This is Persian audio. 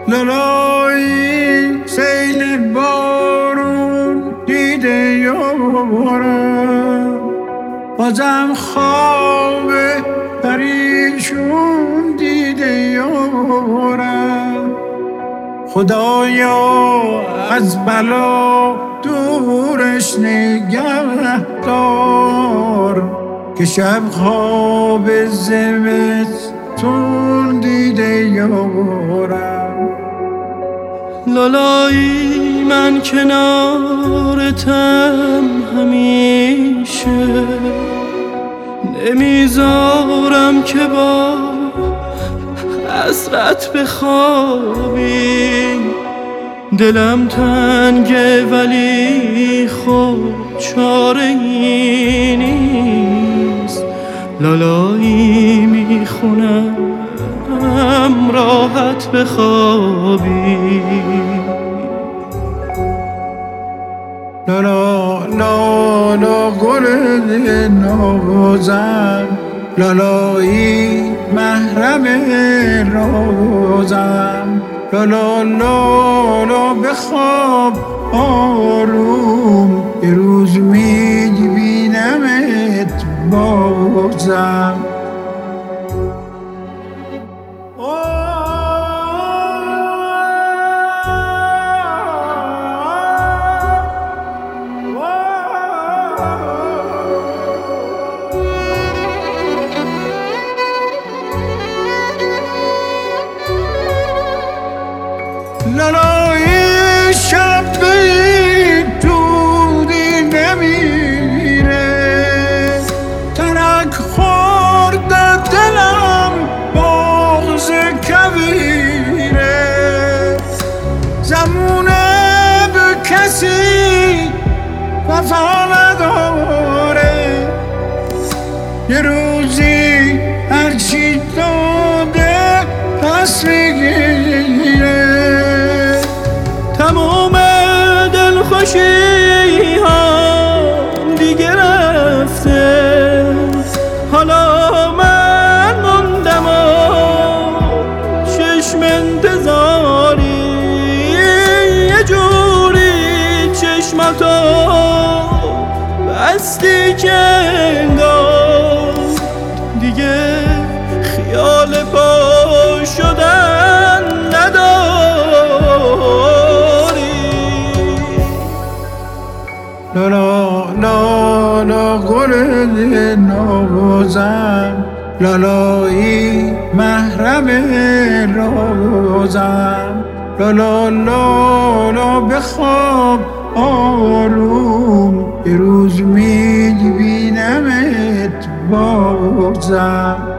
لالایی سیل بارون دیده یارم، بازم خواب پریشون دیده یارم. خدایا از بلا دورش نگه دار، که شب خواب زمستون دیده یارم. لالایی من کنارتم همیشه، نمیذارم که با حسرت بخوابی. دلم تنگه ولی خب چاره ای نیست، لالایی میخونم راحت بخوابی. لالا لالا گل نازم، لالایی محرم رازم. لالا لالا بخواب آروم، یه روز میبینمت بازم. لالایی شب دودی نمیره، ترک خورده دلم بغض کویره. زمونه به کسی وفا نداره، یه روزی هرچی داده پس میگیره. تمام دلخوشی هم دیگه رفته، حالا من موندم و چشم انتظاری. یه جوری چشماتو بستی که انگار دیگه خیال پا شدن نداری. لالا لالا گل نازم، لالایی محرم رازم. لالا لالا بخواب آروم، یه روز میبینمت بازم.